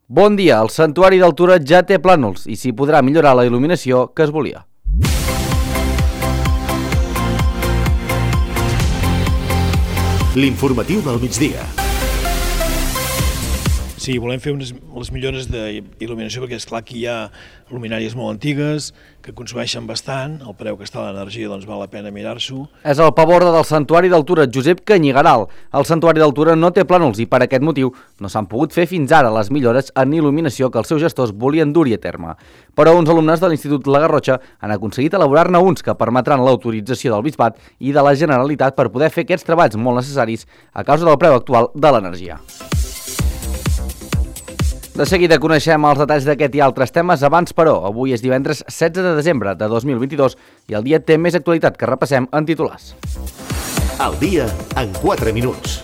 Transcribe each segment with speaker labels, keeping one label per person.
Speaker 1: Bon dia, el Santuari d'Altura ja té plànols i s'hi podrà millorar la il·luminació que es volia.
Speaker 2: L'informatiu del migdia.
Speaker 3: Sí, volem fer les millores d'il·luminació perquè és clar que hi ha luminàries molt antigues que consumeixen bastant, el preu que està l'energia doncs val la pena mirar-s'ho.
Speaker 1: És el paborde del Santuari d'Altura Josep Canyigaral. El Santuari d'Altura no té plànols i per aquest motiu no s'han pogut fer fins ara les millores en il·luminació que els seus gestors volien dur-hi a terme. Però uns alumnes de l'Institut La Garrotxa han aconseguit elaborar-ne uns que permetran l'autorització del Bisbat i de la Generalitat per poder fer aquests treballs molt necessaris a causa del preu actual de l'energia. De seguida coneixem els detalls d'aquest i altres temes. Abans, però, avui és divendres 16 de desembre de 2022 i el dia té més actualitat que repassem en titulars.
Speaker 2: El dia en 4 minuts.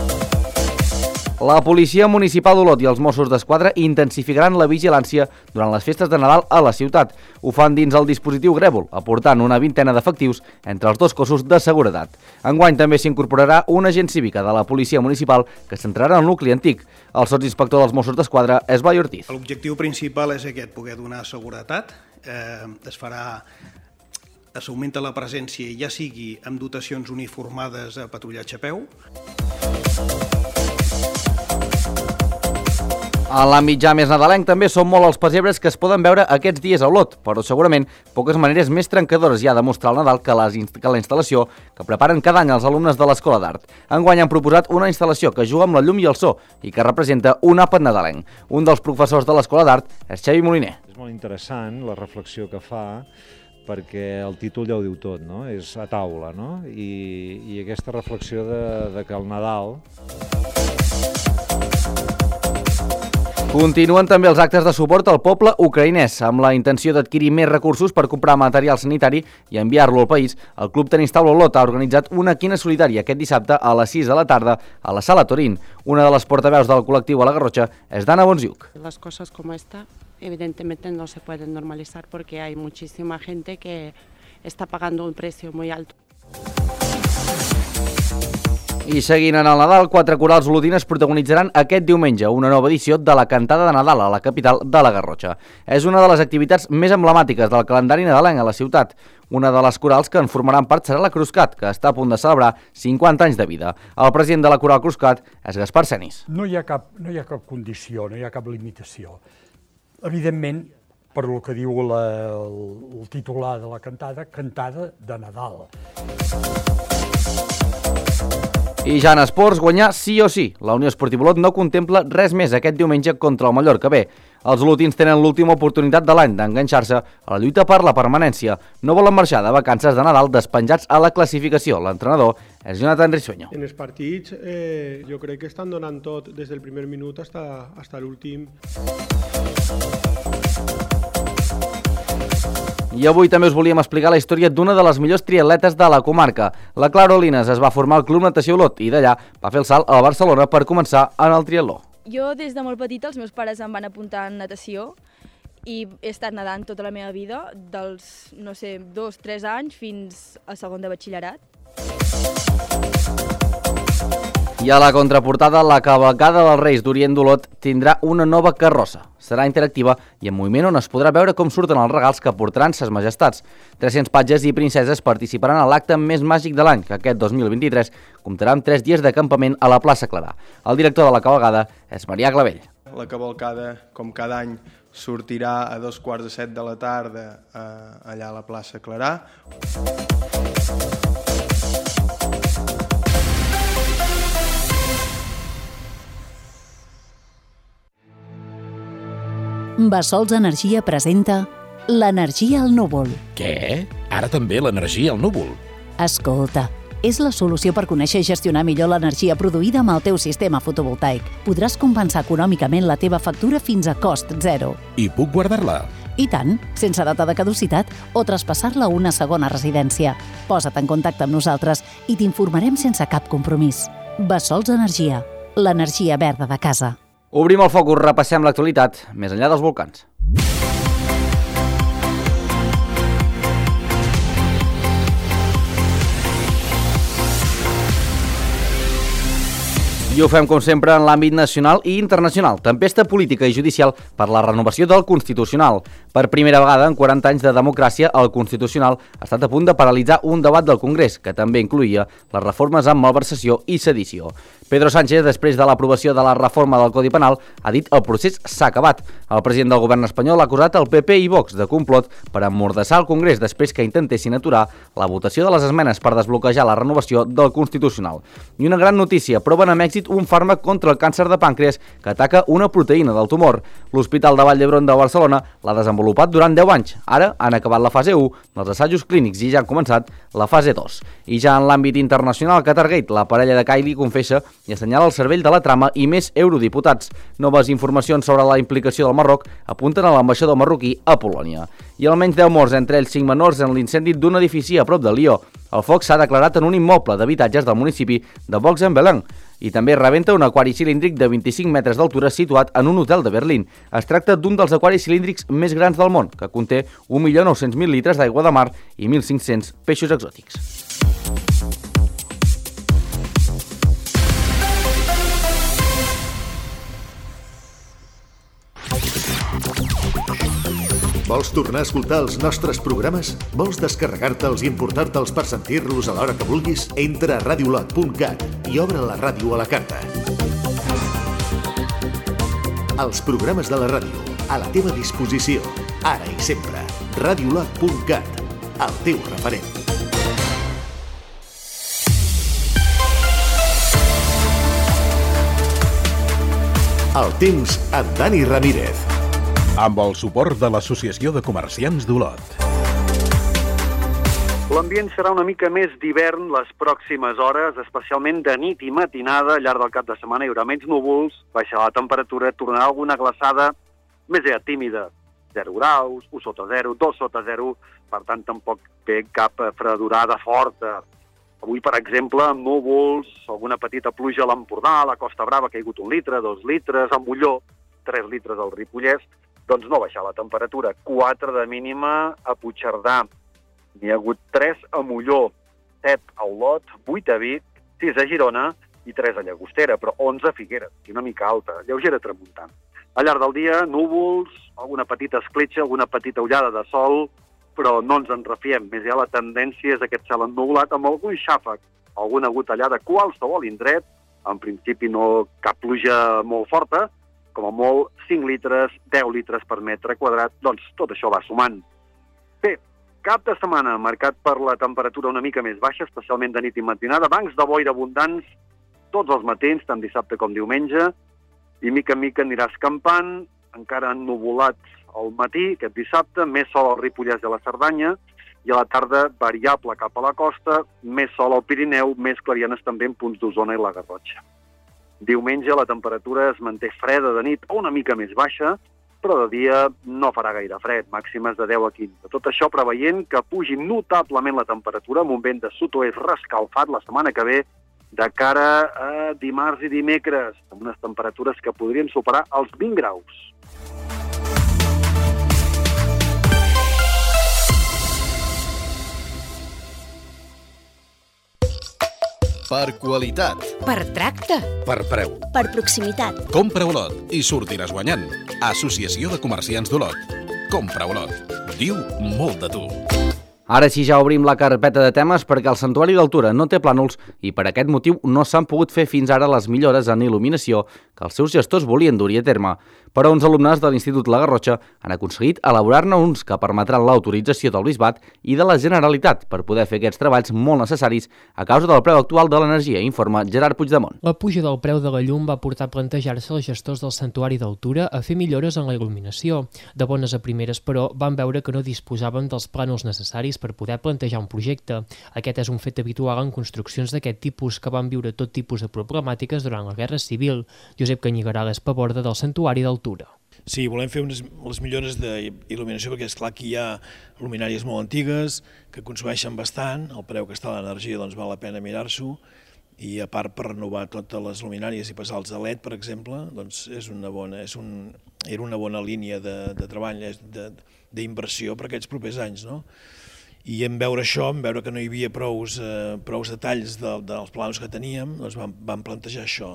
Speaker 1: La Policia Municipal d'Olot i els Mossos d'Esquadra intensificaran la vigilància durant les festes de Nadal a la ciutat. Ho fan dins el dispositiu Grèvol, aportant una vintena d'efectius entre els dos cossos de seguretat. Enguany també s'incorporarà un agent cívica de la Policia Municipal que s'entrarà en el nucli antic. El sotsinspector dels Mossos d'Esquadra és Blai Ortiz.
Speaker 4: L'objectiu principal és aquest, poder donar seguretat. S'augmenta la presència, ja sigui amb dotacions uniformades a patrullatge a peu.
Speaker 1: A l'àmbit ja més nadalenc també són molt els pessebres que es poden veure aquests dies a Olot, però segurament poques maneres més trencadores hi ha de mostrar el Nadal que la instal·lació que preparen cada any els alumnes de l'Escola d'Art. Enguany han proposat una instal·lació que juga amb la llum i el so i que representa un àpat nadalenc. Un dels professors de l'Escola d'Art és Xavi Moliner.
Speaker 5: És molt interessant la reflexió que fa, perquè el títol ja ho diu tot, no? És a taula, no? I aquesta reflexió de que el Nadal...
Speaker 1: Continuen també els actes de suport al poble ucraïnès. Amb la intenció d'adquirir més recursos per comprar material sanitari i enviar-lo al país, el Club Tenis Taula Olot ha organitzat una quina solidària aquest dissabte a les 6 de la tarda a la Sala Torín. Una de les portaveus del col·lectiu a la Garrotxa és Dana Bonziuk.
Speaker 6: Las cosas como esta evidentemente no se pueden normalizar porque hay muchísima gente que está pagando un precio muy alto.
Speaker 1: I seguint en el Nadal, 4 corals olotines protagonitzaran aquest diumenge una nova edició de la Cantada de Nadal a la capital de la Garrotxa. És una de les activitats més emblemàtiques del calendari nadalenc a la ciutat. Una de les corals que en formaran part serà la Cruscat, que està a punt de celebrar 50 anys de vida. El president de la coral Cruscat és Gaspar Cenis.
Speaker 7: No hi ha cap condició, no hi ha cap limitació. Evidentment, per el que diu el titular de la cantada, Cantada de Nadal.
Speaker 1: I ja en esports, guanyar sí o sí. La Unió Esportiva Olot no contempla res més aquest diumenge contra el Mallorca B. Els olotins tenen l'última oportunitat de l'any d'enganxar-se a la lluita per la permanència. No volen marxar de vacances de Nadal despenjats a la classificació. L'entrenador és Jonathan Risueño.
Speaker 8: En els partits jo crec que estan donant tot des del primer minut fins l'últim.
Speaker 1: I avui també us volíem explicar la història d'una de les millors triatletes de la comarca. La Clara Olines es va formar al Club Natació Olot i d'allà va fer el salt a Barcelona per començar en el triatló.
Speaker 9: Jo des de molt petita els meus pares em van apuntar en natació i he estat nedant tota la meva vida, dels, 2-3 anys fins a segon de batxillerat.
Speaker 1: I a la contraportada, la cavalcada dels Reis d'Orient d'Olot tindrà una nova carrossa. Serà interactiva i en moviment on es podrà veure com surten els regals que portaran ses majestats. 300 patges i princeses participaran a l'acte més màgic de l'any, que aquest 2023 comptarà amb 3 dies d'acampament a la plaça Clarà. El director de la cavalcada és Marià Clavell.
Speaker 10: La cavalcada, com cada any, sortirà a 2:45 de la tarda allà a la plaça Clarà.
Speaker 11: Bassols Energia presenta l'energia al núvol.
Speaker 12: Què? Ara també l'energia al núvol?
Speaker 11: Escolta, és la solució per conèixer i gestionar millor l'energia produïda amb el teu sistema fotovoltaic. Podràs compensar econòmicament la teva factura fins a cost zero.
Speaker 12: I puc guardar-la?
Speaker 11: I tant, sense data de caducitat o traspassar-la a una segona residència. Posa't en contacte amb nosaltres i t'informarem sense cap compromís. Bassols Energia, l'energia verda de casa.
Speaker 1: Obrim el focus, repassem l'actualitat més enllà dels volcans. I ho fem, com sempre, en l'àmbit nacional i internacional. Tempesta política i judicial per la renovació del Constitucional. Per primera vegada en 40 anys de democràcia, el Constitucional ha estat a punt de paralitzar un debat del Congrés, que també incloïa les reformes amb malversació i sedició. Pedro Sánchez, després de l'aprovació de la reforma del Codi Penal, ha dit el procés s'ha acabat. El president del govern espanyol ha acusat el PP i Vox de complot per emmordassar el Congrés després que intentessin aturar la votació de les esmenes per desbloquejar la renovació del Constitucional. I una gran notícia, proven amb èxit un fàrmac contra el càncer de pàncreas que ataca una proteïna del tumor. L'Hospital de Vall d'Hebron de Barcelona l'ha desenvolupat durant 10 anys. Ara han acabat la fase 1 dels assajos clínics i ja han començat la fase 2. I ja en l'àmbit internacional, Qatargate, la parella de Kylie confessa i assenyala el cervell de la trama i més eurodiputats. Noves informacions sobre la implicació del Marroc apunten a l'ambaixador marroquí a Polònia. I almenys 10 morts, entre ells 5 menors, en l'incendi d'un edifici a prop de Lió. El foc s'ha declarat en un immoble d'habitatges del municipi de Box-en-Belin. I també rebenta un aquari cilíndric de 25 metres d'altura situat en un hotel de Berlín. Es tracta d'un dels aquaris cilíndrics més grans del món, que conté 1.900.000 litres d'aigua de mar i 1.500 peixos exòtics.
Speaker 2: Vols tornar a escoltar els nostres programes? Vols descarregar-te'ls i emportar-te'ls per sentir-los a l'hora que vulguis? Entra a radiolot.cat i obre la ràdio a la carta. Els programes de la ràdio, a la teva disposició, ara i sempre. Radiolot.cat, el teu referent. El temps amb Dani Ramírez.
Speaker 12: Amb el suport de l'Associació de Comerciants d'Olot.
Speaker 13: L'ambient serà una mica més d'hivern les pròximes hores, especialment de nit i matinada. Al llarg del cap de setmana hi haurà menys núvols, baixarà la temperatura, tornarà alguna glaçada més tímida. 0 graus, 1 sota 0, 2 sota 0, per tant tampoc té cap fredurada forta. Avui, per exemple, amb núvols, alguna petita pluja a l'Empordà, a la Costa Brava, que ha caigut 1 litre, 2 litres, a Molló, 3 litres al Ripollès, doncs no baixar la temperatura. 4 de mínima a Puigcerdà. N'hi ha hagut 3 a Molló, 7 a Olot, 8 a Vic, 6 a Girona i 3 a Llagostera, però 11 a Figueres, una mica alta, lleugera tramuntant. Al llarg del dia, núvols, alguna petita escletxa, alguna petita ullada de sol, però no ens en refiem. Més ja la tendència és aquest cel ennuvolat amb algun xàfec, alguna gotellada a qualsevol indret, en principi no cap pluja molt forta, com a molt 5 litres, 10 litres per metre quadrat, doncs tot això va sumant. Bé, cap de setmana marcat per la temperatura una mica més baixa, especialment de nit i matinada, bancs de boira abundants tots els matins, tant dissabte com diumenge, i mica en mica anirà escampant, encara ennuvolats al matí, aquest dissabte, més sol al Ripollès i a la Cerdanya, i a la tarda variable cap a la costa, més sol al Pirineu, més clarianes també en punts d'Osona i la Garrotxa. Diumenge la temperatura es manté freda de nit o una mica més baixa, però de dia no farà gaire fred, màximes de 10 a 15. Tot això preveient que pugi notablement la temperatura amb un vent de sud-oest rescalfat la setmana que ve de cara a dimarts i dimecres, amb unes temperatures que podrien superar els 20 graus.
Speaker 2: Per qualitat.
Speaker 14: Per tracte.
Speaker 12: Per preu.
Speaker 14: Per proximitat.
Speaker 12: Compra Olot i sortiràs guanyant. Associació de Comerciants d'Olot. Compra Olot. Diu molt de tu.
Speaker 1: Ara sí, ja obrim la carpeta de temes perquè el Santuari d'Altura no té plànols i per aquest motiu no s'han pogut fer fins ara les millores en il·luminació que els seus gestors volien dur-hi a terme. Però uns alumnes de l'Institut La Garrotxa han aconseguit elaborar-ne uns que permetran l'autorització del Bisbat i de la Generalitat per poder fer aquests treballs molt necessaris a causa del preu actual de l'energia, informa Gerard Puigdemont.
Speaker 15: La puja del preu de la llum va portar a plantejar-se als gestors del Santuari d'Altura a fer millores en la il·luminació. De bones a primeres, però, van veure que no disposaven dels plànols necessaris per poder plantejar un projecte. Aquest és un fet habitual en construccions d'aquest tipus que van viure tot tipus de problemàtiques durant la Guerra Civil. Josep Canyigaral és paborda del Santuari d'Altura.
Speaker 3: Sí, volem fer les millores d'il·luminació perquè és clar que hi ha luminàries molt antigues que consumeixen bastant, el preu que està l'energia doncs val la pena mirar-s'ho, i a part per renovar totes les luminàries i passar-los a LED, per exemple, doncs era una bona línia de treball, d'inversió per aquests propers anys, no? I en veure això, en veure que no hi havia prous detalls dels plans que teníem, doncs vam plantejar això,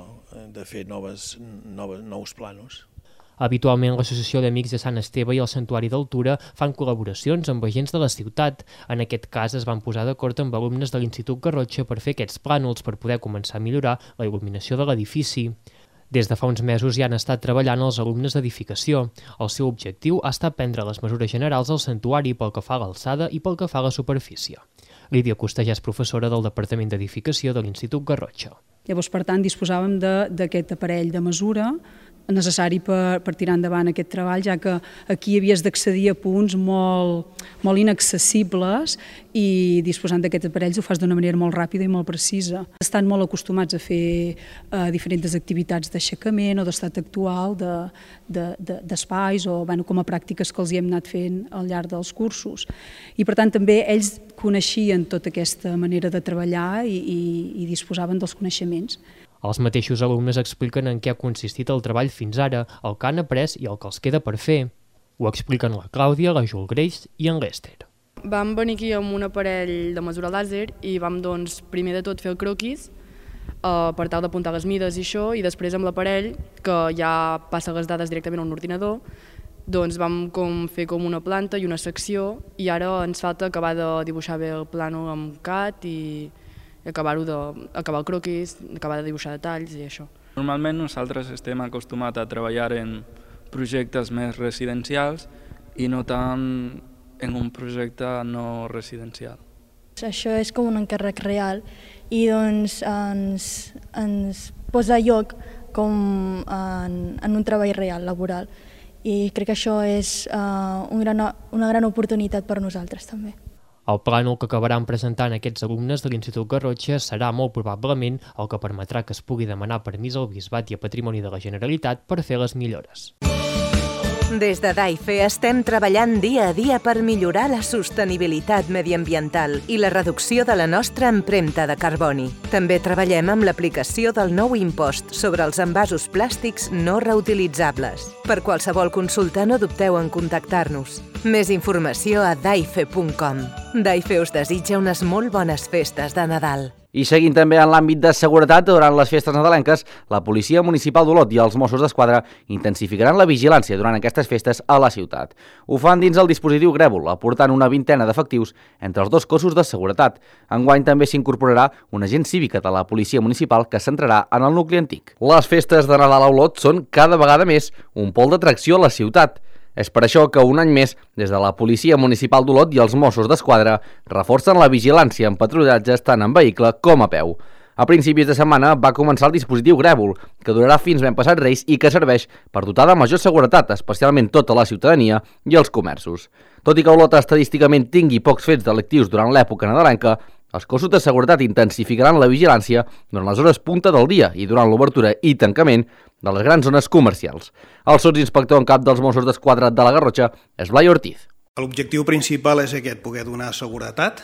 Speaker 3: de fer nous planos.
Speaker 15: Habitualment, l'Associació d'Amics de Sant Esteve i el Santuari d'Altura fan col·laboracions amb agents de la ciutat. En aquest cas, es van posar d'acord amb alumnes de l'Institut Garrotxa per fer aquests plànols per poder començar a millorar la il·luminació de l'edifici. Des de fa uns mesos ja han estat treballant els alumnes d'edificació. El seu objectiu ha estat prendre les mesures generals al santuari pel que fa a l'alçada i pel que fa a la superfície. Lídia Costellà és professora del Departament d'Edificació de l'Institut Garrotxa.
Speaker 16: Llavors, per tant, disposàvem d'aquest aparell de mesura necessari per tirar endavant aquest treball, ja que aquí havies d'accedir a punts molt inaccessibles i disposant d'aquests aparells ho fas d'una manera molt ràpida i molt precisa. Estan molt acostumats a fer diferents activitats d'aixecament o d'estat actual d'espais o com a pràctiques que els hi hem anat fent al llarg dels cursos. I per tant també ells coneixien tota aquesta manera de treballar i disposaven dels coneixements.
Speaker 15: Els mateixos alumnes expliquen en què ha consistit el treball fins ara, el que han après i el que els queda per fer. Ho expliquen la Clàudia, la Julgreix i en Lester.
Speaker 17: Vam venir aquí amb un aparell de mesura làser i vam, primer de tot fer el croquis per tal d'apuntar les mides i això, i després amb l'aparell, que ja passa les dades directament a un ordinador, vam fer com una planta i una secció, i ara ens falta acabar de dibuixar bé el plànol amb CAD i acabar el croquis, acabar de dibuixar detalls i això.
Speaker 18: Normalment nosaltres estem acostumats a treballar en projectes més residencials i no tant en un projecte no residencial.
Speaker 9: Això és com un encàrrec real i ens posa a lloc com en un treball real, laboral. I crec que això és una gran oportunitat per nosaltres també.
Speaker 15: El plànol que acabaran presentant aquests alumnes de l'Institut Garrotxa serà molt probablement el que permetrà que es pugui demanar permís al Bisbat i a Patrimoni de la Generalitat per fer les millores.
Speaker 19: Des de DAIFE estem treballant dia a dia per millorar la sostenibilitat mediambiental i la reducció de la nostra empremta de carboni. També treballem amb l'aplicació del nou impost sobre els envasos plàstics no reutilitzables. Per qualsevol consulta no dubteu en contactar-nos. Més informació a daife.com. DAIFE us desitja unes molt bones festes de Nadal.
Speaker 1: I seguint també en l'àmbit de seguretat, durant les festes nadalenques, la Policia Municipal d'Olot i els Mossos d'Esquadra intensificaran la vigilància durant aquestes festes a la ciutat. Ho fan dins el dispositiu Grèvol, aportant una vintena d'efectius entre els dos cossos de seguretat. Enguany també s'incorporarà un agent cívica de la Policia Municipal que s'entrarà en el nucli antic. Les festes de Nadal a Olot són cada vegada més un pol d'atracció a la ciutat. És per això que un any més, des de la Policia Municipal d'Olot i els Mossos d'Esquadra reforcen la vigilància en patrullatges tant en vehicle com a peu. A principis de setmana va començar el dispositiu Grèvol, que durarà fins ben passat Reis i que serveix per dotar de major seguretat, especialment tota la ciutadania i els comerços. Tot i que Olot estadísticament tingui pocs fets delictius durant l'època nadalenca, els cossos de seguretat intensificaran la vigilància durant les hores punta del dia i durant l'obertura i tancament de les grans zones comercials. El sotsinspector en cap dels Mossos d'Esquadra de la Garrotxa és Blai Ortiz.
Speaker 4: L'objectiu principal és aquest, poder donar seguretat.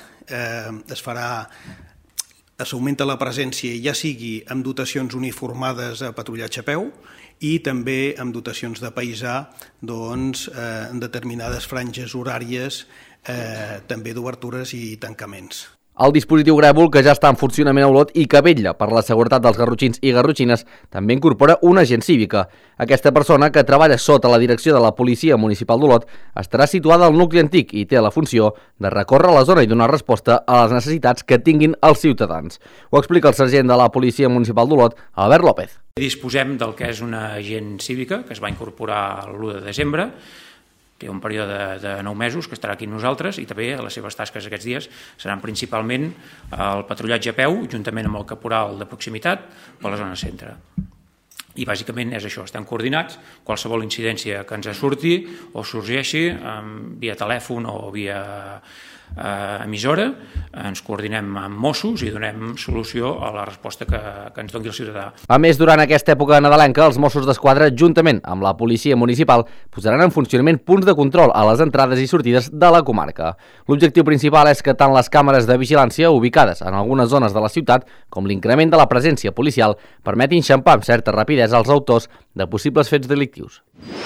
Speaker 4: S'augmenta la presència, ja sigui amb dotacions uniformades a patrullatge a peu i també amb dotacions de paisà en determinades franges horàries, també d'obertures i tancaments.
Speaker 1: El dispositiu Grèvol, que ja està en funcionament a Olot i que vetlla per la seguretat dels garrotxins i garrotxines, també incorpora una agent cívica. Aquesta persona, que treballa sota la direcció de la Policia Municipal d'Olot, estarà situada al nucli antic i té la funció de recórrer la zona i donar resposta a les necessitats que tinguin els ciutadans. Ho explica el sergent de la Policia Municipal d'Olot, Albert López.
Speaker 20: Disposem del que és una agent cívica, que es va incorporar l'1 de desembre, té un període de 9 mesos que estarà aquí amb nosaltres i també les seves tasques aquests dies seran principalment el patrullatge a peu, juntament amb el caporal de proximitat, per la zona centre. I bàsicament és això, estem coordinats, qualsevol incidència que ens surti o sorgeixi via telèfon o via emissora, ens coordinem amb Mossos i donem solució a la resposta que ens doni el ciutadà.
Speaker 1: A més, durant aquesta època nadalenca, els Mossos d'Esquadra, juntament amb la Policia Municipal, posaran en funcionament punts de control a les entrades i sortides de la comarca. L'objectiu principal és que tant les càmeres de vigilància ubicades en algunes zones de la ciutat com l'increment de la presència policial permetin xampar amb certa rapidesa els autors de possibles fets delictius.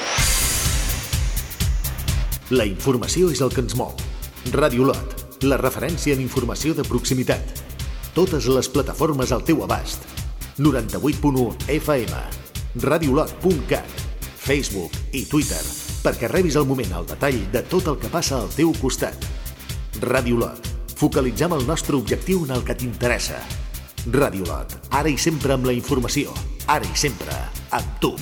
Speaker 2: La informació és el que ens mou. Ràdio Olot, la referència en informació de proximitat. Totes les plataformes al teu abast. 98.1 FM, radiolot.cat, Facebook i Twitter, perquè rebis al moment el detall de tot el que passa al teu costat. Radiolot. Focalitzem el nostre objectiu en el que t'interessa. Radiolot. Ara i sempre amb la informació. Ara i sempre amb tu.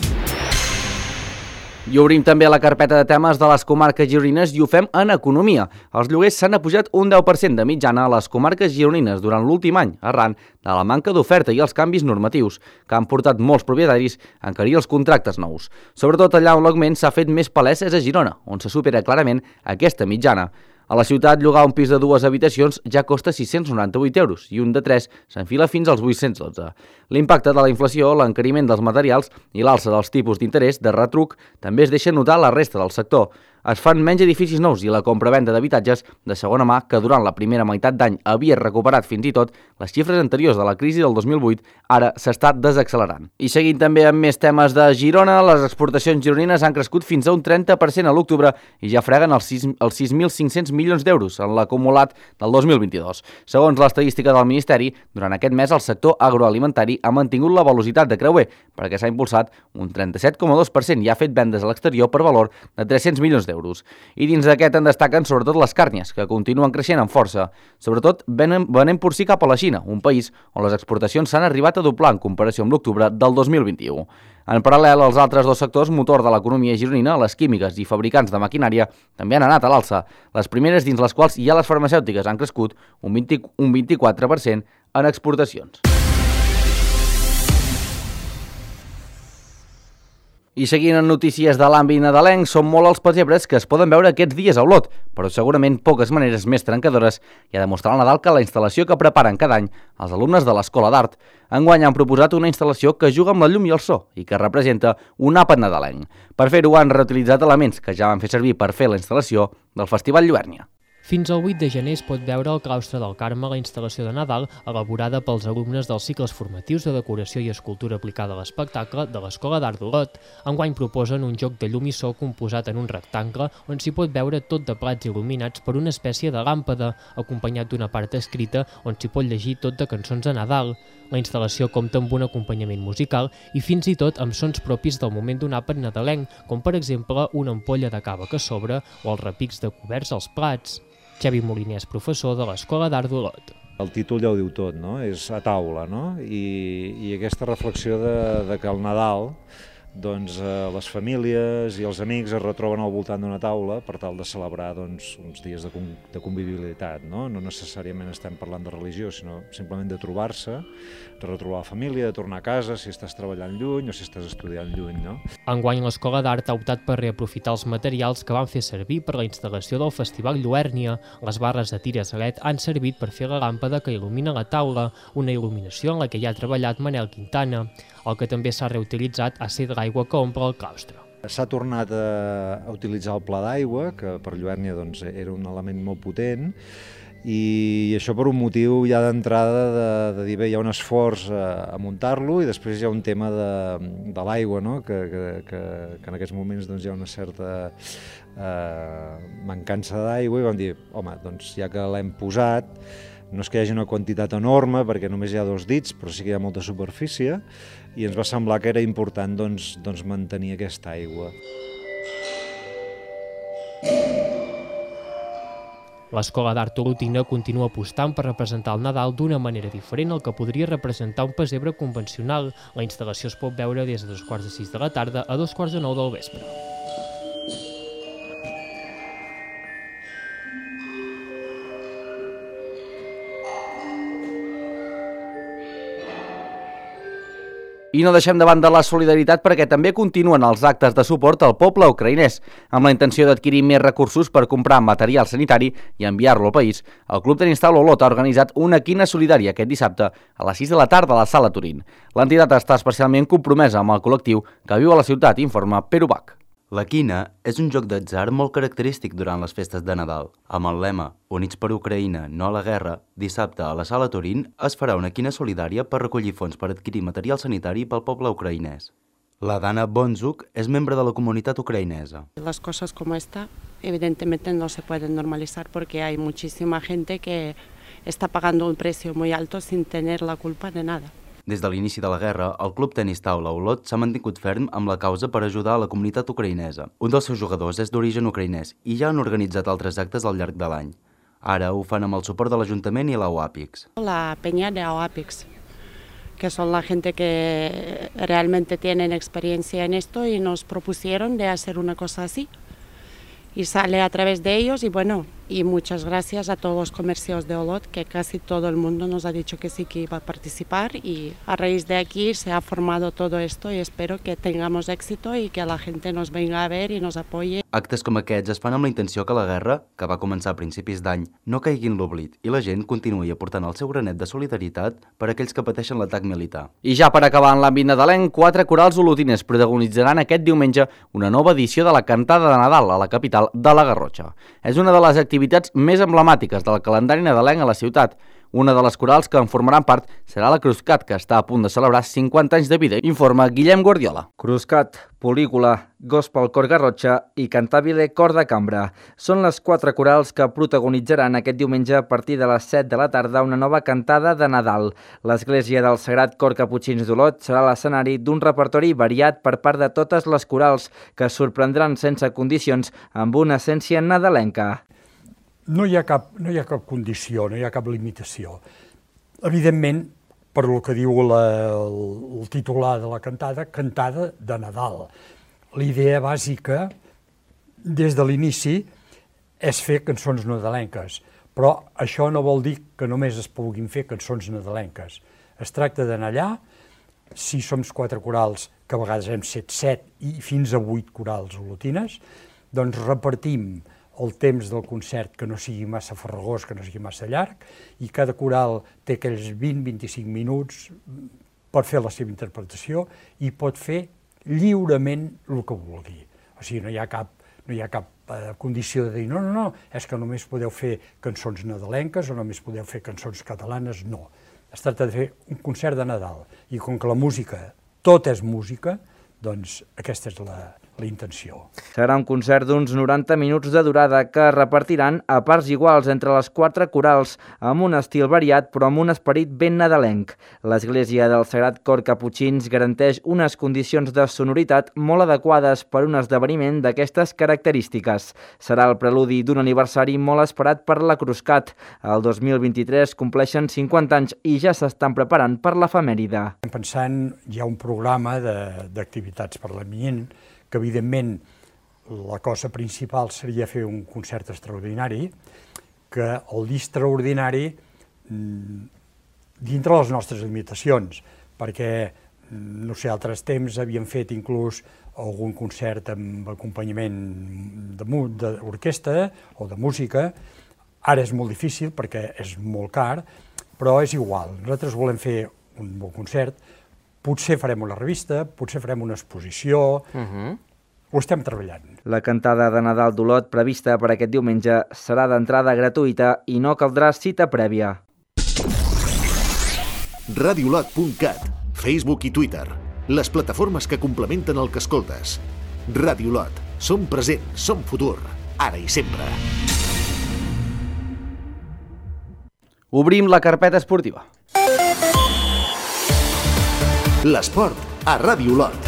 Speaker 1: I obrim també la carpeta de temes de les comarques gironines i ho fem en economia. Els lloguers s'han apujat un 10% de mitjana a les comarques gironines durant l'últim any, arran de la manca d'oferta i els canvis normatius, que han portat molts propietaris a encarir els contractes nous. Sobretot allà on l'augment s'ha fet més palès és a Girona, on se supera clarament aquesta mitjana. A la ciutat, llogar un pis de 2 habitacions ja costa 698 euros i un de 3 s'enfila fins als 812. L'impacte de la inflació, l'encariment dels materials i l'alça dels tipus d'interès de retruc també es deixa notar a la resta del sector. Es fan menys edificis nous i la compra-venda d'habitatges de segona mà, que durant la primera meitat d'any havia recuperat fins i tot les xifres anteriors de la crisi del 2008, ara s'està desaccelerant. I seguint també amb més temes de Girona, les exportacions gironines han crescut fins a un 30% a l'octubre i ja freguen els 6.500 milions d'euros en l'acumulat del 2022. Segons l'estadística del Ministeri, durant aquest mes el sector agroalimentari ha mantingut la velocitat de creuer, perquè s'ha impulsat un 37,2% i ha fet vendes a l'exterior per valor de 300 milions d'euros. I dins d'aquest en destaquen sobretot les càrnies, que continuen creixent amb força. Sobretot venent porcí cap a la Xina, un país on les exportacions s'han arribat a doblar en comparació amb l'octubre del 2021. En paral·lel, els altres dos sectors motor de l'economia gironina, les químiques i fabricants de maquinària, també han anat a l'alça. Les primeres dins les quals ja les farmacèutiques han crescut un 24% en exportacions. I seguint en notícies de l'àmbit nadalenc, són molt els pessebres que es poden veure aquests dies a Olot, però segurament poques maneres més trencadores i a demostrar al Nadal que la instal·lació que preparen cada any els alumnes de l'Escola d'Art. Enguany han proposat una instal·lació que juga amb la llum i el so i que representa un àpat nadalenc. Per fer-ho han reutilitzat elements que ja van fer servir per fer la instal·lació del Festival Lluèrnia.
Speaker 15: Fins al 8 de gener es pot veure al claustre del Carme la instal·lació de Nadal elaborada pels alumnes dels cicles formatius de decoració i escultura aplicada a l'espectacle de l'Escola d'Art d'Olot. Enguany proposen un joc de llum i so composat en un rectangle on s'hi pot veure tot de plats il·luminats per una espècie de làmpada, acompanyat d'una part escrita on s'hi pot llegir tot de cançons de Nadal. La instal·lació compta amb un acompanyament musical i fins i tot amb sons propis del moment d'un àpat nadalenc, com per exemple una ampolla de cava que s'obre o els repics de coberts als plats. Xavi Moliner és professor de l'Escola d'Art d'Olot.
Speaker 5: El títol ja ho diu tot, no? És a taula, no? I aquesta reflexió de que al Nadal doncs, les famílies i els amics es retroben al voltant d'una taula per tal de celebrar doncs, uns dies de convivialitat. No necessàriament estem parlant de religió, sinó simplement de trobar-se, de retrobar la família, de tornar a casa, si estàs treballant lluny o si estàs estudiant lluny. No?
Speaker 15: Enguany l'Escola d'Art ha optat per reaprofitar els materials que van fer servir per la instal·lació del Festival Lluèrnia. Les barres de tires a LED han servit per fer la làmpada que il·lumina la taula, una il·luminació en la que hi ha treballat Manel Quintana. El que també s'ha reutilitzat ha set l'aigua que omple el claustre.
Speaker 5: S'ha tornat a utilitzar el pla d'aigua, que per Lluèrnia doncs, era un element molt potent, i això per un motiu ja d'entrada de dir bé, hi ha un esforç a muntar-lo i després hi ha un tema de l'aigua, no? que en aquests moments doncs, hi ha una certa mancança d'aigua i vam dir, home, doncs, ja que l'hem posat, no és que hi hagi una quantitat enorme perquè només hi ha 2 dits, però sí que hi ha molta superfície i ens va semblar que era important doncs, mantenir aquesta aigua.
Speaker 15: L'Escola d'Art Olotina continua apostant per representar el Nadal d'una manera diferent al que podria representar un pessebre convencional. La instal·lació es pot veure des de 6:15 de la tarda a 9:15 del vespre.
Speaker 1: I no deixem de banda la solidaritat perquè també continuen els actes de suport al poble ucraïnès. Amb la intenció d'adquirir més recursos per comprar material sanitari i enviar-lo al país, el Club Tenistal Olot ha organitzat una quina solidària aquest dissabte a les 6 de la tarda a la Sala Turín. L'entitat està especialment compromesa amb el col·lectiu que viu a la ciutat, informa Pere Ubach.
Speaker 21: La quina és un joc d'atzar molt característic durant les festes de Nadal. Amb el lema Units per Ucraïna, no a la guerra, dissabte a la Sala Turín es farà una quina solidària per recollir fons per adquirir material sanitari pel poble ucraïnès. La Dana Bonzuk es miembro de la comunidad ucraniana.
Speaker 6: Las cosas como esta evidentemente no se pueden normalizar porque hay muchísima gente que está pagando un precio muy alto sin tener la culpa de nada.
Speaker 21: Des de l'inici de la guerra, el Club Tenis Taula Olot s'ha mantingut ferm amb la causa per ajudar a la comunitat ucraïnesa. Un dels seus jugadors és d'origen ucraïnès i ja han organitzat altres actes al llarg de l'any. Ara ho fan amb el suport de l'Ajuntament i la UAPIX.
Speaker 6: La peña de UAPIX, que son la gente que realmente tienen experiencia en esto y nos propusieron de hacer una cosa así. Y sale a través de ellos y bueno, y muchas gracias a todos los comercios de Olot, que casi todo el mundo nos ha dicho que sí que iba a participar y a raíz de aquí se ha formado todo esto y espero que tengamos éxito y que la gente nos venga a ver y nos apoye.
Speaker 21: Actes com aquests es fan amb la intenció que la guerra, que va començar a principis d'any, no caigui en l'oblit i la gent continuï aportant el seu granet de solidaritat per a aquells que pateixen l'atac militar.
Speaker 1: I ja per acabar en l'àmbit nadalenc, 4 corals olotines protagonitzaran aquest diumenge una nova edició de la Cantada de Nadal a la capital de la Garrotxa. És una de les activitats més emblemàtiques del calendari nadalenc a la ciutat. Una de les corals que en formaran part serà la Cruscat, que està a punt de celebrar 50 anys de vida, informa Guillem Guardiola.
Speaker 7: Cruscat, Polícula, Gospel Cor Garrotxa i Cantabile Cor de Cambra. Són les 4 corals que protagonitzaran aquest diumenge a partir de les 7 de la tarda una nova cantada de Nadal. L'Església del Sagrat Cor Caputxins d'Olot serà l'escenari d'un repertori variat per part de totes les corals que sorprendran sense condicions amb una essència nadalenca.
Speaker 22: No hi ha cap condició, no hi ha cap limitació. Evidentment, per el que diu el titular de la cantada, cantada de Nadal. L'idea bàsica, des de l'inici, és fer cançons nadalenques, però això no vol dir que només es puguin fer cançons nadalenques. Es tracta d'anar allà, si som 4 corals, que a vegades hem set 7 i fins a 8 corals olotines, doncs repartim el temps del concert que no sigui massa farragós, que no sigui massa llarg, i cada coral té aquells 20-25 minuts per fer la seva interpretació i pot fer lliurement el que vulgui. O sigui, no hi ha cap condició de dir no, és que només podeu fer cançons nadalenques o només podeu fer cançons catalanes, no. Es tracta de fer un concert de Nadal i com que la música, tot és música, doncs aquesta és la intenció.
Speaker 7: Serà un concert d'uns 90 minuts de durada que repartiran a parts iguals entre les 4 corals amb un estil variat però amb un esperit ben nadalenc. L'Església del Sagrat Cor Caputxins garanteix unes condicions de sonoritat molt adequades per un esdeveniment d'aquestes característiques. Serà el preludi d'un aniversari molt esperat per la Cruscat. El 2023 compleixen 50 anys i ja s'estan preparant per l'efemèride.
Speaker 22: Pensant, hi ha un programa d'activitats per l'ambient que evidentment la cosa principal seria fer un concert extraordinari, que el dir extraordinari dintre les nostres limitacions, perquè, no sé, altres temps havíem fet inclús algun concert amb acompanyament d'orquestra o de música. Ara és molt difícil perquè és molt car, però és igual. Nosaltres volem fer un bon concert. Potser farem una revista, potser farem una exposició, ho estem treballant.
Speaker 7: La cantada de Nadal d'Olot prevista per aquest diumenge serà d'entrada gratuïta i no caldrà cita prèvia.
Speaker 2: Radiolot.cat, Facebook i Twitter, les plataformes que complementen el que escoltes. Radiolot, som present, som futur, ara i sempre.
Speaker 1: Obrim la carpeta esportiva.
Speaker 2: L'esport a Ràdio Olot.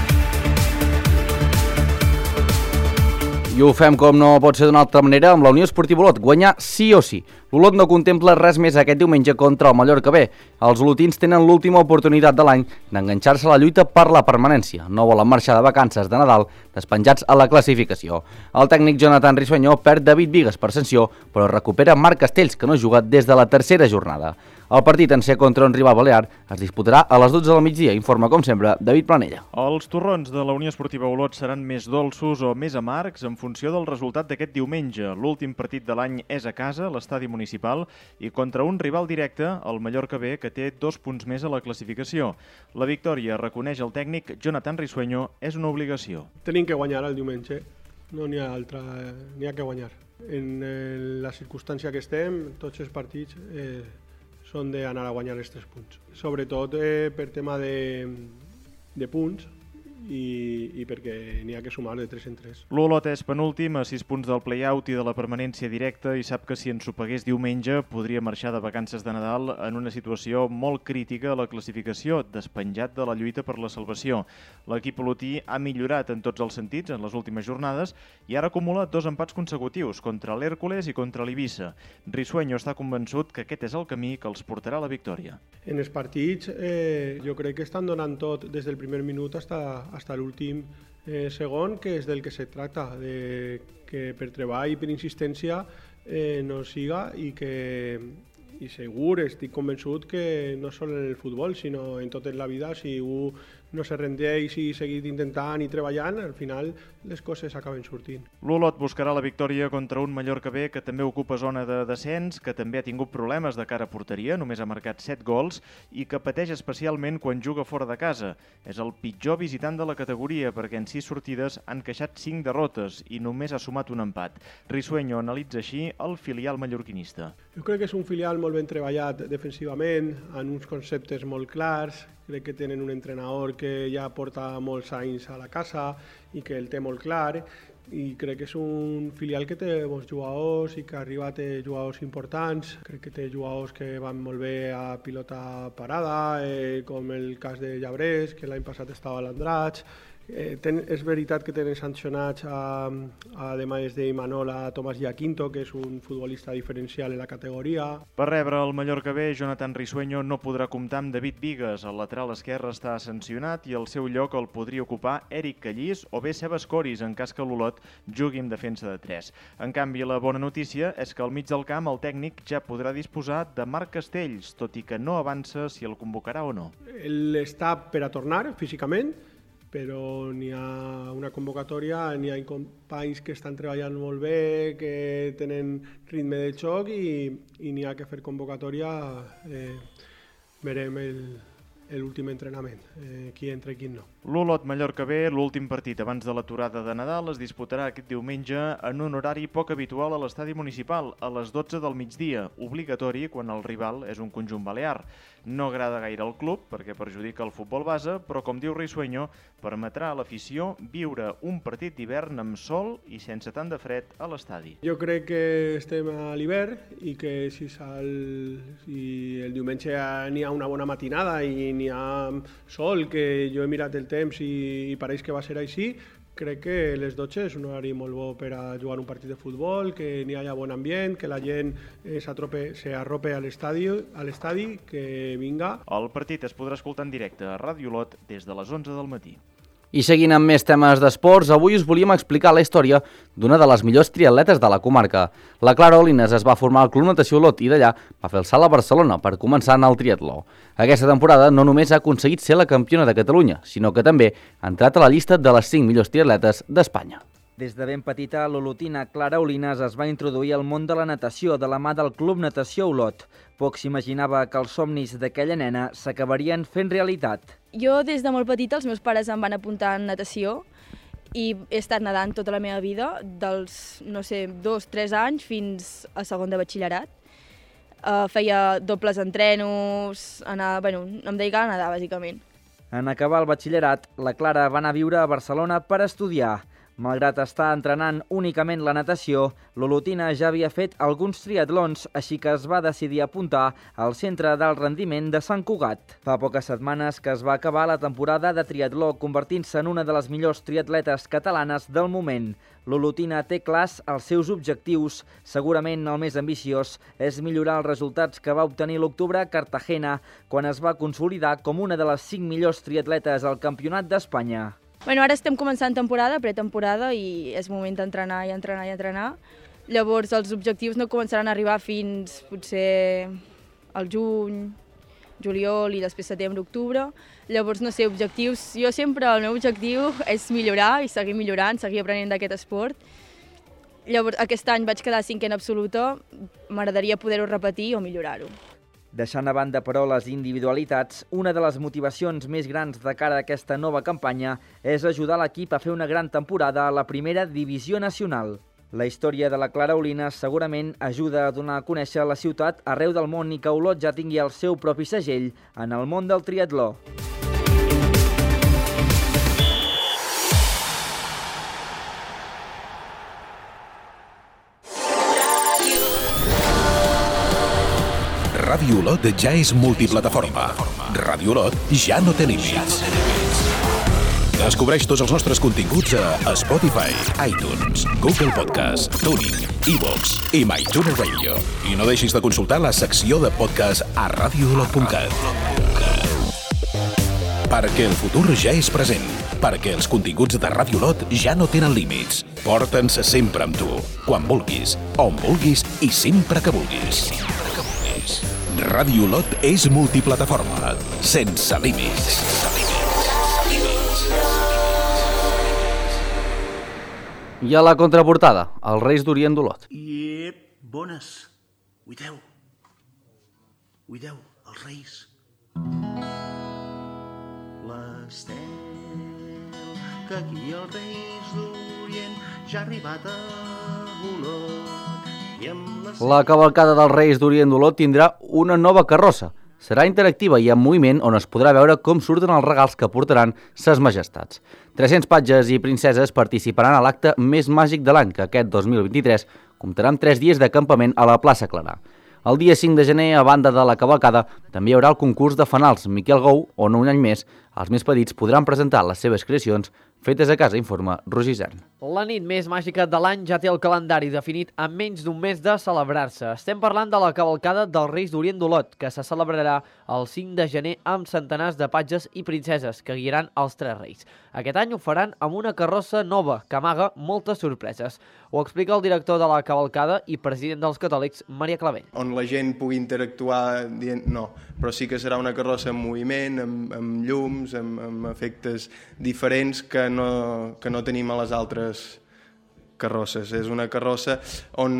Speaker 1: I ho fem com no pot ser d'una altra manera amb la Unió Esportiva Olot, guanyar sí o sí. L'Olot no contempla res més aquest diumenge contra el Mallorca B. Els olotins tenen l'última oportunitat de l'any d'enganxar-se a la lluita per la permanència. No volen marxar de vacances de Nadal despenjats a la classificació. El tècnic Jonathan Risueño perd David Vigues per sanció, però recupera Marc Castells, que no juga des de la tercera jornada. El partit en ser contra un rival balear es disputarà a les 12 del migdia, informa com sempre David Planella.
Speaker 23: Els torrons de la Unió Esportiva Olot seran més dolços o més amargs en funció del resultat d'aquest diumenge. L'últim partit de l'any és a casa, l'estadi municipal, i contra un rival directe, el Mallorca B, que té 2 punts més a la classificació. La victòria, reconeix el tècnic Jonathan Risueño, és una obligació.
Speaker 8: Tenim que guanyar el diumenge, no n'hi ha altra, n'hi ha que guanyar. En la circumstància que estem, tots els partits són d'anar a guanyar els 3 punts. Sobretot per tema de punts i perquè n'hi ha que sumar de 3 en 3.
Speaker 23: L'Olot és penúltim a 6 punts del play-out i de la permanència directa i sap que si ensopegués diumenge podria marxar de vacances de Nadal en una situació molt crítica a la classificació, despenjat de la lluita per la salvació. L'equip olotí ha millorat en tots els sentits en les últimes jornades i ara acumula 2 empats consecutius contra l'Hèrcules i contra l'Eivissa. Risueño està convençut que aquest és el camí que els portarà a la victòria.
Speaker 8: En els partits jo crec que estan donant tot des del primer minut fins a l'últim segon, que és del que se tracta, de que per treball i per insistència no siga i segur, estic convençut que no sol en el futbol, sinó en tota la vida, si un no se rendeix i seguit intentant i treballant, al final les coses acaben sortint.
Speaker 23: L'Olot buscarà la victòria contra un Mallorca B que també ocupa zona de descens, que també ha tingut problemes de cara a porteria, només ha marcat 7 gols i que pateix especialment quan juga fora de casa. És el pitjor visitant de la categoria perquè en 6 sortides han queixat 5 derrotes i només ha sumat un empat. Risueño analitza així el filial mallorquinista.
Speaker 8: Jo crec que és un filial molt ben treballat defensivament, amb uns conceptes molt clars. Crec que tenen un entrenador que ja porta molts anys a la casa i que el té molt clar, i crec que és un filial que té bons jugadors i que arriba té jugadors importants. Crec que té jugadors que van molt bé a pilota parada, com el cas de Llabrés, que l'any passat estava a l'Andratx. És veritat que tenen sancionats además de Imanol a Tomàs Giaquinto, que és un futbolista diferencial en la categoria.
Speaker 23: Per rebre el Mallorca B, Jonathan Risueño no podrà comptar amb David Vigues. El lateral esquerre està sancionat i el seu lloc el podria ocupar Eric Callís o bé Sebas Coris, en cas que l'Olot jugui amb defensa de 3. En canvi, la bona notícia és que al mig del camp el tècnic ja podrà disposar de Marc Castells, tot i que no avança si el convocarà o no.
Speaker 8: Ell està per a tornar físicament, però n'hi ha una convocatòria, n'hi ha companys que estan treballant molt bé, que tenen ritme de xoc i n'hi ha que fer convocatòria. Verem l'últim entrenament, qui entra i qui no.
Speaker 23: L'Olot Mallorca B, l'últim partit abans de l'aturada de Nadal, es disputarà aquest diumenge en un horari poc habitual a l'estadi municipal, a les 12 del migdia, obligatori quan el rival és un conjunt balear. No agrada gaire al club perquè perjudica el futbol base, però com diu Risueño, permetrà a l'afició viure un partit d'hivern amb sol i sense tant de fred a l'estadi.
Speaker 8: Jo crec que estem a l'hivern i que si el diumenge n'hi ha una bona matinada i n'hi ha sol, que jo he mirat el temps i pareix que va ser així, crec que les 12 és un horari molt bo per a jugar un partit de futbol, que n'hi hagi bon ambient, que la gent s'arrope a l'estadi, que vinga.
Speaker 23: El partit es podrà escoltar en directe a Ràdio Olot des de les 11 del matí.
Speaker 1: I seguint amb més temes d'esports, avui us volíem explicar la història d'una de les millors triatletes de la comarca. La Clara Olinas es va formar al Club Natació Olot i d'allà va fer el salt a Barcelona per començar en el triatló. Aquesta temporada no només ha aconseguit ser la campiona de Catalunya, sinó que també ha entrat a la llista de les 5 millors triatletes d'Espanya.
Speaker 7: Des de ben petita, l'olotina Clara Olinas es va introduir al món de la natació de la mà del Club Natació Olot. Poc s'imaginava que els somnis d'aquella nena s'acabarien fent realitat.
Speaker 9: Jo des de molt petita els meus pares em van apuntar en natació i he estat nedant tota la meva vida, dels, 2-3 anys fins a segon de batxillerat. Feia dobles entrenos, em dedicava a nedar, bàsicament.
Speaker 7: En acabar el batxillerat, la Clara va anar a viure a Barcelona per estudiar. Malgrat estar entrenant únicament la natació, l'olotina ja havia fet alguns triatlons, així que es va decidir apuntar al Centre d'Alt Rendiment de Sant Cugat. Fa poques setmanes que es va acabar la temporada de triatló, convertint-se en una de les millors triatletes catalanes del moment. L'olotina té clars els seus objectius. Segurament el més ambiciós és millorar els resultats que va obtenir l'octubre a Cartagena, quan es va consolidar com una de les 5 millors triatletes al Campionat d'Espanya.
Speaker 9: Ara estem començant pretemporada, i és moment d'entrenar i entrenar i entrenar. Llavors els objectius no començaran a arribar fins potser al juny, juliol i després setembre, octubre. Llavors, objectius. Jo sempre el meu objectiu és millorar i seguir millorant, seguir aprenent d'aquest esport. Llavors, aquest any vaig quedar 5è en absoluta, m'agradaria poder-ho repetir o millorar-ho.
Speaker 7: Deixant a banda, però, les individualitats, una de les motivacions més grans de cara a aquesta nova campanya és ajudar l'equip a fer una gran temporada a la primera divisió nacional. La història de la Clara Olinas segurament ajuda a donar a conèixer la ciutat arreu del món i que Olot ja tingui el seu propi segell en el món del triatló.
Speaker 12: Ràdio Olot ja és multiplataforma. Ràdio Olot ja no té límits. Descobreix tots els nostres continguts a Spotify, iTunes, Google Podcast, TuneIn, iVoox i MyTuner Radio. I no deixis de consultar la secció de podcast a radioolot.cat. Perquè el futur ja és present. Perquè els continguts de Ràdio Olot ja no tenen límits. Porta'ns sempre amb tu, quan vulguis, on vulguis i sempre que vulguis. Ràdio Olot és multiplataforma, sense límits.
Speaker 1: I a la contraportada, els Reis d'Orient d'Olot.
Speaker 10: Iep, bones. Cuideu, els Reis. L'estel, que aquí els Reis d'Orient ja ha arribat a Olot.
Speaker 1: La cavalcada dels Reis d'Orient d'Olot tindrà una nova carrossa. Serà interactiva i en moviment on es podrà veure com surten els regals que portaran ses majestats. 300 patges i princeses participaran a l'acte més màgic de l'any, que aquest 2023 comptarà amb 3 dies d'acampament a la plaça Clarà. El dia 5 de gener, a banda de la cavalcada, també hi haurà el concurs de fanals Miquel Gou, on un any més els més petits podran presentar les seves creacions fetes a casa, informa Roger Isern.
Speaker 11: La nit més màgica de l'any ja té el calendari definit en menys d'un mes de celebrar-se. Estem parlant de la cavalcada dels Reis d'Orient d'Olot, que se celebrarà el 5 de gener amb centenars de patges i princeses que guiaran els 3 reis. Aquest any ho faran amb una carrossa nova que amaga moltes sorpreses. Ho explica el director de la cavalcada i president dels catòlics, Maria Clavell.
Speaker 13: On la gent pugui interactuar dient no, però sí que serà una carrossa en moviment, amb llums, amb efectes diferents que no tenim a les altres carrosses. És una carrossa on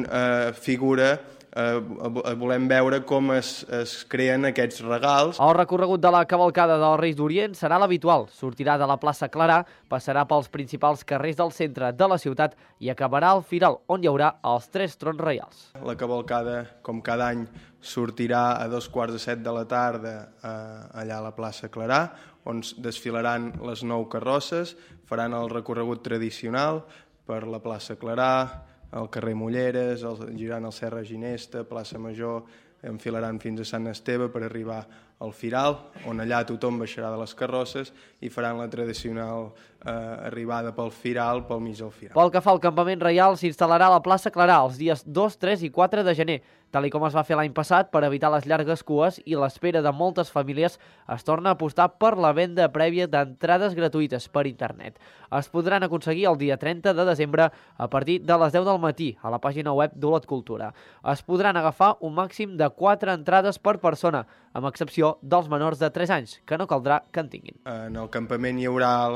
Speaker 13: volem veure com es creen aquests regals.
Speaker 11: El recorregut de la cavalcada dels Reis d'Orient serà l'habitual. Sortirà de la plaça Clarà, passarà pels principals carrers del centre de la ciutat i acabarà al Firal, on hi haurà els 3 trons reials.
Speaker 13: La cavalcada, com cada any, sortirà a 2:45 de la tarda allà a la plaça Clarà, on desfilaran les 9 carrosses, faran el recorregut tradicional per la plaça Clarà, al carrer Molleres, girant al Serra Ginesta, plaça Major, enfilaran fins a Sant Esteve per arribar al Firal, on allà tothom baixarà de les carrosses i faran la tradicional arribada pel Firal, pel mig del Firal.
Speaker 11: Pel que fa al campament reial, s'instal·larà a la plaça Clarà els dies 2, 3 i 4 de gener, tal com es va fer l'any passat per evitar les llargues cues i l'espera de moltes famílies. Es torna a apostar per la venda prèvia d'entrades gratuïtes per internet. Es podran aconseguir el dia 30 de desembre a partir de les 10 del matí a la pàgina web d'Olot Cultura. Es podran agafar un màxim de 4 entrades per persona, amb excepció dels menors de 3 anys, que no caldrà que en tinguin.
Speaker 13: En el campament hi haurà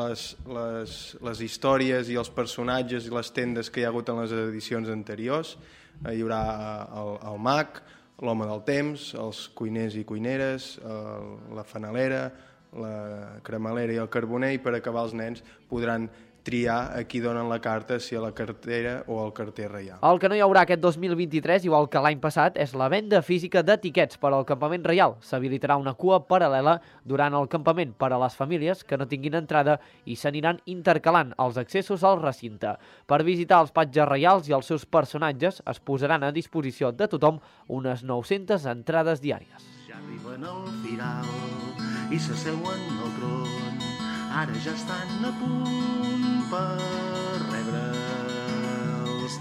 Speaker 13: les històries i els personatges i les tendes que hi ha hagut en les edicions anteriors. Hi haurà el mag, l'home del temps, els cuiners i cuineres, la fanalera, la cremalera i el carboner, i per acabar els nens podran triar a qui donen la carta, si a la cartera o al carter reial.
Speaker 11: El que no hi haurà aquest 2023, igual que l'any passat, és la venda física d'etiquets per al campament reial. S'habilitarà una cua paral·lela durant el campament per a les famílies que no tinguin entrada i s'aniran intercalant els accessos al recinte. Per visitar els patges reials i els seus personatges es posaran a disposició de tothom unes 900 entrades diàries.
Speaker 10: Ja arriben al Firal i s'asseuen al tron. Ara ja estan a punt per rebre els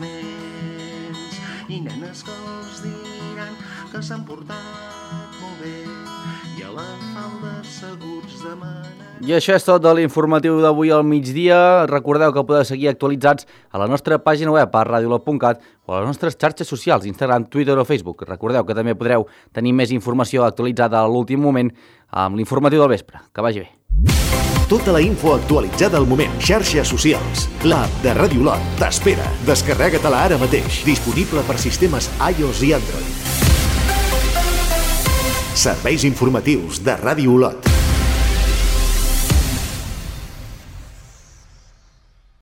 Speaker 10: nens i nenes que els diran que s'han portat molt bé i a la falda segurs demanen.
Speaker 1: I això és tot de l'informatiu d'avui al migdia. Recordeu que podeu seguir actualitzats a la nostra pàgina web a radioolot.cat o a les nostres xarxes socials, Instagram, Twitter o Facebook. Recordeu que també podreu tenir més informació actualitzada a l'últim moment amb l'informatiu del vespre. Que vagi bé.
Speaker 2: Tota la info actualitzada al moment. Xarxes socials. L'app de Ràdio Olot t'espera. Descarrega-te-la ara mateix. Disponible per sistemes iOS i Android. Serveis informatius de Ràdio Olot.